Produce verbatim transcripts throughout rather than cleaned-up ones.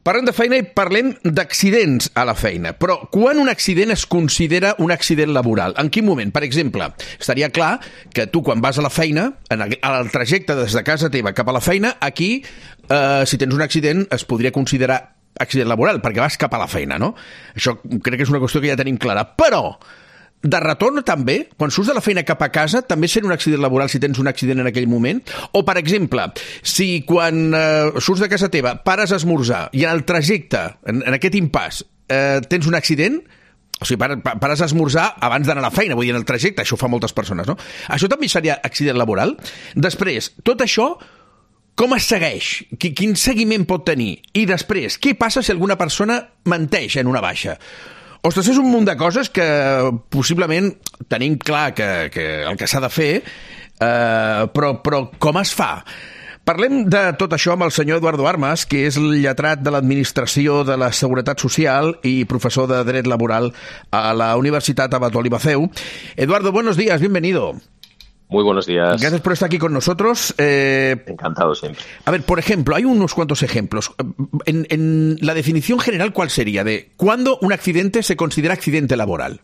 Parlem de feina i parlem d'accidents a la feina. Però quan un accident es considera un accident laboral? En quin moment? Per exemple, estaria clar que tu quan vas a la feina, en el, el trajecte des de casa teva cap a la feina, aquí, eh, si tens un accident, es podria considerar accident laboral, perquè vas cap a la feina, no? Això crec que és una qüestió que ja tenim clara. Però de retorn també, quan surts de la feina cap a casa, també serà un accident laboral si tens un accident en aquell moment? O, per exemple, si quan eh, surts de casa teva pares a esmorzar i en el trajecte, en, en aquest impàs, eh, tens un accident, o sigui, pares a esmorzar abans d'anar a la feina, vull dir, en el trajecte, això ho fa moltes persones, no? Això també seria accident laboral? Després, tot això, com es segueix? Quin seguiment pot tenir? I després, què passa si alguna persona menteix en una baixa? Ostres, és un munt de coses que possiblement tenim clar que, que el que s'ha de fer, eh, però, però com es fa? Parlem de tot això amb el senyor Eduardo Armas, que és el lletrat de l'Administració de la Seguretat Social i professor de Dret Laboral a la Universitat Abat Oliba C E U. Eduardo, buenos días, bienvenido. Muy buenos días. Gracias por estar aquí con nosotros. Eh, Encantado siempre. A ver, por ejemplo, hay unos cuantos ejemplos. En, en la definición general, ¿cuál sería de cuándo un accidente se considera accidente laboral?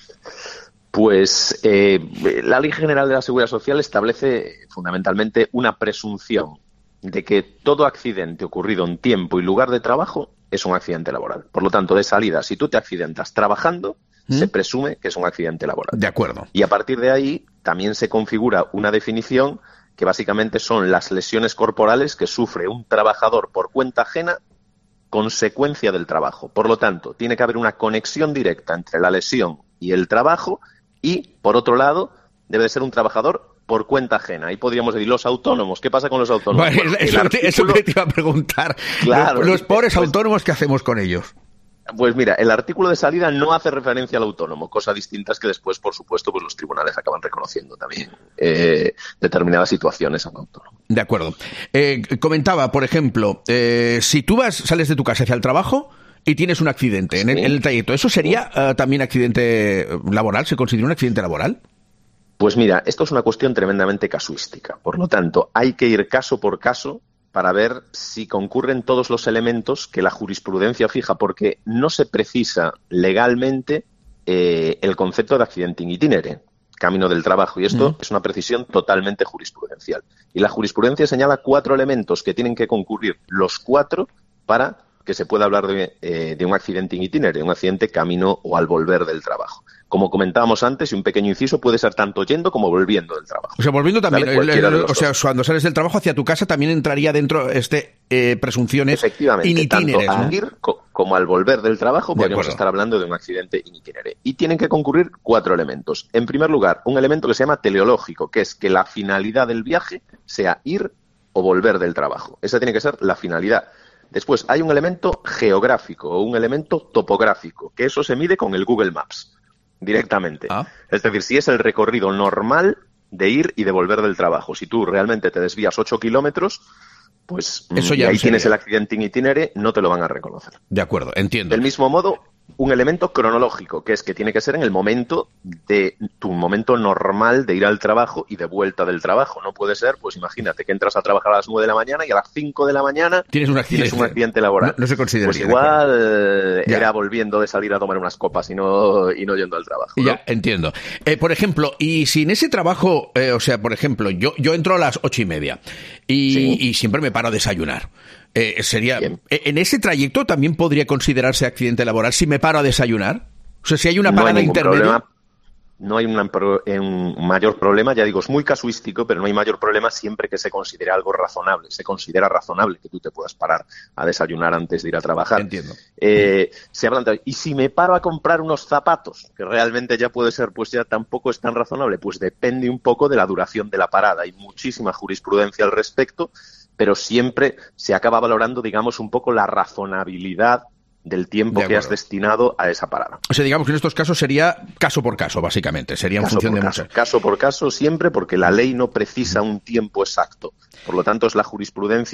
Pues eh, la Ley General de la Seguridad Social establece fundamentalmente una presunción de que todo accidente ocurrido en tiempo y lugar de trabajo es un accidente laboral. Por lo tanto, de salida, si tú te accidentas trabajando, ¿Mm? se presume que es un accidente laboral. De acuerdo. Y a partir de ahí también se configura una definición que básicamente son las lesiones corporales que sufre un trabajador por cuenta ajena consecuencia del trabajo. Por lo tanto, tiene que haber una conexión directa entre la lesión y el trabajo y, por otro lado, debe de ser un trabajador por cuenta ajena. Ahí podríamos decir, los autónomos, ¿qué pasa con los autónomos? Bueno, bueno, eso, artículo... eso que te iba a preguntar. Claro, los, los pobres pues, autónomos, ¿qué hacemos con ellos? Pues mira, el artículo de salida no hace referencia al autónomo, cosa distinta es que después, por supuesto, pues los tribunales acaban reconociendo también eh, determinadas situaciones al autónomo. De acuerdo. Eh, comentaba, por ejemplo, eh, si tú vas, sales de tu casa hacia el trabajo y tienes un accidente sí. en, el, en el trayecto, ¿eso sería sí. uh, también accidente laboral? ¿Se considera un accidente laboral? Pues mira, esto es una cuestión tremendamente casuística. Por lo tanto, hay que ir caso por caso para ver si concurren todos los elementos que la jurisprudencia fija, porque no se precisa legalmente eh, el concepto de accidente in itinere, camino del trabajo, y esto mm. es una precisión totalmente jurisprudencial. Y la jurisprudencia señala cuatro elementos que tienen que concurrir los cuatro para que se pueda hablar de, eh, de un accidente in itinere, de un accidente camino o al volver del trabajo. Como comentábamos antes, y un pequeño inciso, puede ser tanto yendo como volviendo del trabajo. O sea, volviendo también, el, el, el, o sea, cuando sales del trabajo hacia tu casa también entraría dentro este eh, presunciones Efectivamente, in itinere, tanto ¿no? al ir co como al volver del trabajo podríamos estar hablando de un accidente in itinere. Y tienen que concurrir cuatro elementos. En primer lugar, un elemento que se llama teleológico, que es que la finalidad del viaje sea ir o volver del trabajo. Esa tiene que ser la finalidad. Después, hay un elemento geográfico o un elemento topográfico, que eso se mide con el Google Maps. Directamente. Ah. Es decir, si es el recorrido normal de ir y de volver del trabajo. Si tú realmente te desvías ocho kilómetros, pues eso ya y ahí no tienes el accidente in itinere, no te lo van a reconocer. De acuerdo, entiendo. Del mismo modo, un elemento cronológico, que es que tiene que ser en el momento de tu momento normal de ir al trabajo y de vuelta del trabajo. No puede ser, pues imagínate que entras a trabajar a las nueve de la mañana y a las cinco de la mañana tienes un accidente, tienes un accidente laboral. No, no se considera. Pues igual era volviendo de salir a tomar unas copas y no, y no yendo al trabajo, ¿no? Ya, entiendo. Eh, por ejemplo, y si en ese trabajo, eh, o sea, por ejemplo, yo, yo entro a las ocho y media y, sí. y siempre me paro a desayunar. Eh, sería Bien. En ese trayecto también podría considerarse accidente laboral si me paro a desayunar. O sea, si hay una parada no hay intermedia. Problema. No hay una, un mayor problema, ya digo, es muy casuístico, pero no hay mayor problema siempre que se considere algo razonable. Se considera razonable que tú te puedas parar a desayunar antes de ir a trabajar. Entiendo. Eh, se hablan de, y si me paro a comprar unos zapatos, que realmente ya puede ser, pues ya tampoco es tan razonable, pues depende un poco de la duración de la parada. Hay muchísima jurisprudencia al respecto, pero siempre se acaba valorando, digamos, un poco la razonabilidad del tiempo de que has destinado a esa parada. O sea, digamos que en estos casos sería caso por caso, básicamente. Sería en caso función de caso, muchas. Caso por caso siempre, porque la ley no precisa un tiempo exacto. Por lo tanto, es la jurisprudencia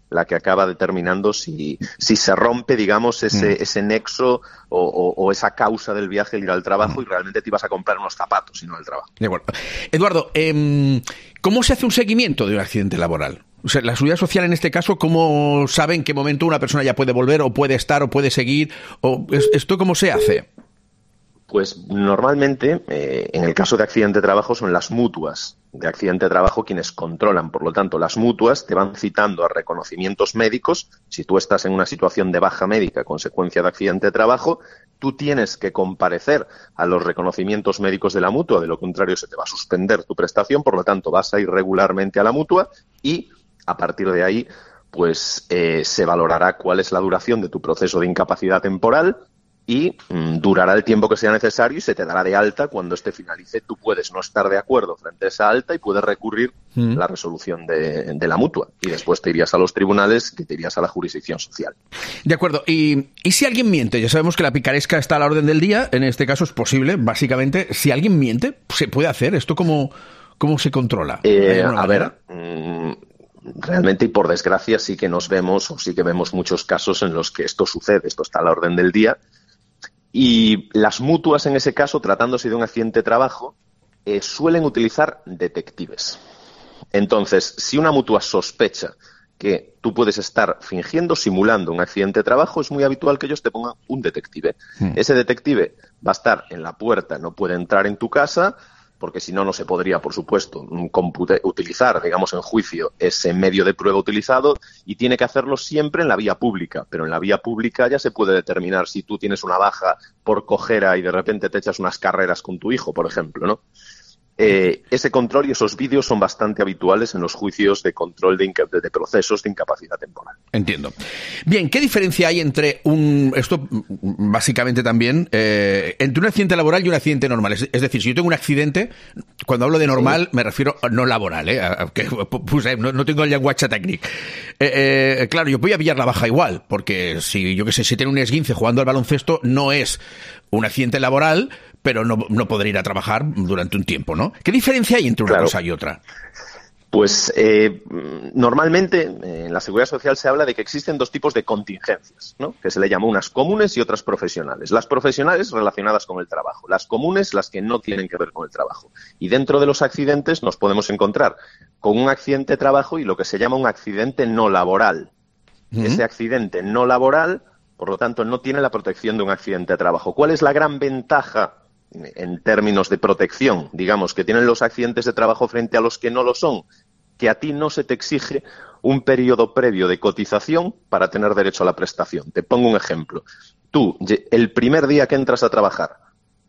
la que acaba determinando si, si se rompe, digamos, ese, mm. ese nexo o, o, o esa causa del viaje, el ir al trabajo, mm. y realmente te ibas a comprar unos zapatos y no el trabajo. De acuerdo. Eduardo, eh, ¿cómo se hace un seguimiento de un accidente laboral? O sea, la Seguridad Social, en este caso, ¿cómo sabe en qué momento una persona ya puede volver o puede estar o puede seguir? O ¿esto cómo se hace? Pues normalmente, eh, en el caso de accidente de trabajo, son las mutuas de accidente de trabajo quienes controlan. Por lo tanto, las mutuas te van citando a reconocimientos médicos. Si tú estás en una situación de baja médica a consecuencia de accidente de trabajo, tú tienes que comparecer a los reconocimientos médicos de la mutua. De lo contrario, se te va a suspender tu prestación. Por lo tanto, vas a ir regularmente a la mutua y, a partir de ahí, pues eh, se valorará cuál es la duración de tu proceso de incapacidad temporal y mmm, durará el tiempo que sea necesario y se te dará de alta cuando este finalice. Tú puedes no estar de acuerdo frente a esa alta y puedes recurrir mm. la resolución de, de la mutua. Y después te irías a los tribunales, que te irías a la jurisdicción social. De acuerdo. ¿Y, y si alguien miente? Ya sabemos que la picaresca está a la orden del día. En este caso es posible, básicamente. Si alguien miente, ¿se puede hacer? ¿Esto cómo, cómo se controla? Eh, a manera? ver... Mmm, Realmente, y por desgracia, sí que nos vemos, o sí que vemos muchos casos en los que esto sucede. Esto está a la orden del día. Y las mutuas, en ese caso, tratándose de un accidente de trabajo, eh, suelen utilizar detectives. Entonces, si una mutua sospecha que tú puedes estar fingiendo, simulando un accidente de trabajo, es muy habitual que ellos te pongan un detective. Mm. Ese detective va a estar en la puerta, no puede entrar en tu casa, porque si no, no se podría, por supuesto, compute- utilizar, digamos, en juicio ese medio de prueba utilizado, y tiene que hacerlo siempre en la vía pública. Pero en la vía pública ya se puede determinar si tú tienes una baja por cojera y de repente te echas unas carreras con tu hijo, por ejemplo, ¿no? Eh, ese control y esos vídeos son bastante habituales en los juicios de control de, inca- de procesos de incapacidad temporal. Entiendo. Bien, ¿qué diferencia hay entre un... Esto, básicamente también, eh, entre un accidente laboral y un accidente normal? Es, es decir, si yo tengo un accidente, cuando hablo de normal, sí. me refiero a no laboral, ¿eh? A, que, pues, eh no, no tengo el lenguaje técnico. Eh, eh, claro, yo voy a pillar la baja igual, porque si, yo qué sé, si tengo un esguince jugando al baloncesto, no es un accidente laboral, pero no, no podré ir a trabajar durante un tiempo, ¿no? ¿Qué diferencia hay entre una claro. cosa y otra? Pues eh, normalmente en la Seguridad Social se habla de que existen dos tipos de contingencias, ¿no? Que se le llama unas comunes y otras profesionales. Las profesionales relacionadas con el trabajo, las comunes las que no tienen que ver con el trabajo. Y dentro de los accidentes nos podemos encontrar con un accidente de trabajo y lo que se llama un accidente no laboral. Uh-huh. Ese accidente no laboral, por lo tanto, no tiene la protección de un accidente de trabajo. ¿Cuál es la gran ventaja en términos de protección, digamos, que tienen los accidentes de trabajo frente a los que no lo son? Que a ti no se te exige un periodo previo de cotización para tener derecho a la prestación. Te pongo un ejemplo. Tú, el primer día que entras a trabajar,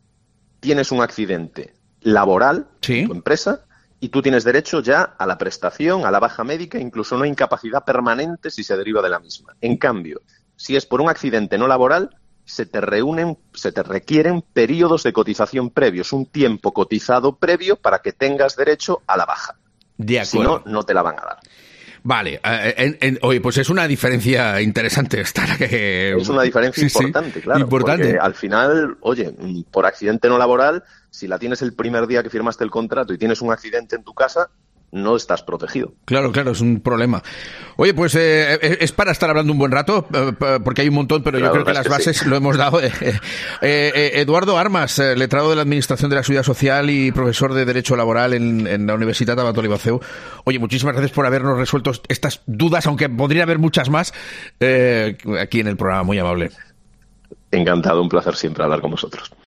tienes un accidente laboral ¿Sí? en tu empresa y tú tienes derecho ya a la prestación, a la baja médica, incluso una incapacidad permanente si se deriva de la misma. En cambio, si es por un accidente no laboral, se te reúnen, se te requieren periodos de cotización previos, un tiempo cotizado previo para que tengas derecho a la baja. De acuerdo. Si no, no te la van a dar. Vale, eh, en, en, oye, pues es una diferencia interesante esta. Que... Es una diferencia sí, importante, sí, claro. Importante. Porque al final, oye, por accidente no laboral, si la tienes el primer día que firmaste el contrato y tienes un accidente en tu casa, no estás protegido. Claro, claro, es un problema. Oye, pues eh, es para estar hablando un buen rato, eh, porque hay un montón, pero claro, yo creo que las que bases sí. lo hemos dado. Eh, eh, Eduardo Armas, eh, letrado de la Administración de la Seguridad Social y profesor de Derecho Laboral en, en la Universitat Abat Oliva-Seu. Oye, muchísimas gracias por habernos resuelto estas dudas, aunque podría haber muchas más, eh, aquí en el programa. Muy amable. Encantado, un placer siempre hablar con vosotros.